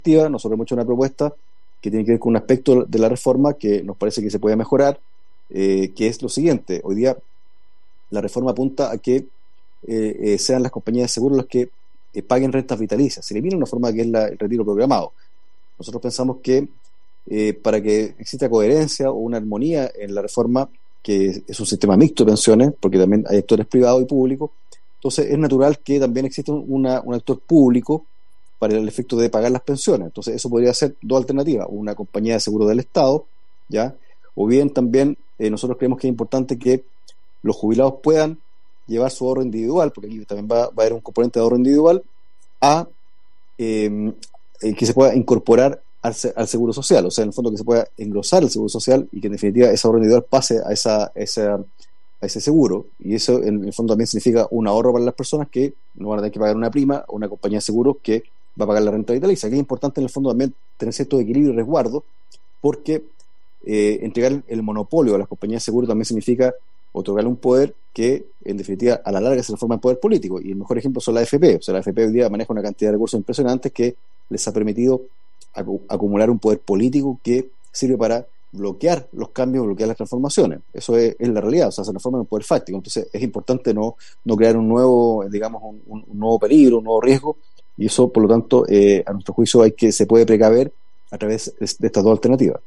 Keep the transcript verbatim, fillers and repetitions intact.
Nosotros hemos hecho una propuesta que tiene que ver con un aspecto de la reforma que nos parece que se puede mejorar, eh, que es lo siguiente. Hoy día la reforma apunta a que eh, eh, sean las compañías de seguros las que eh, paguen rentas vitalicias. Se elimina una forma que es la, el retiro programado. Nosotros pensamos que eh, para que exista coherencia o una armonía en la reforma, que es un sistema mixto de pensiones, porque también hay actores privados y públicos, entonces es natural que también exista una, un actor público para el efecto de pagar las pensiones. Entonces eso podría ser dos alternativas: una compañía de seguro del Estado, ¿ya? O bien también eh, nosotros creemos que es importante que los jubilados puedan llevar su ahorro individual, porque aquí también va, va a haber un componente de ahorro individual, a eh, eh, que se pueda incorporar al, al seguro social, o sea, en el fondo que se pueda engrosar el seguro social y que en definitiva ese ahorro individual pase a esa, esa a ese seguro, y eso en el fondo también significa un ahorro para las personas que no van a tener que pagar una prima o una compañía de seguros que va a pagar la renta vitalicia. Aquí es importante en el fondo también tener cierto equilibrio y resguardo, porque eh, entregar el monopolio a las compañías de seguros también significa otorgarle un poder que en definitiva a la larga se transforma en poder político, y el mejor ejemplo son las A F P. O sea, la A F P hoy día maneja una cantidad de recursos impresionantes que les ha permitido acu- acumular un poder político que sirve para bloquear los cambios, bloquear las transformaciones. Eso es, es la realidad, o sea, se transforma en un poder fáctico. Entonces es importante no, no crear un nuevo, digamos, un, un, un nuevo peligro, un nuevo riesgo, y eso, por lo tanto, eh, a nuestro juicio hay que se puede precaver a través de, de estas dos alternativas.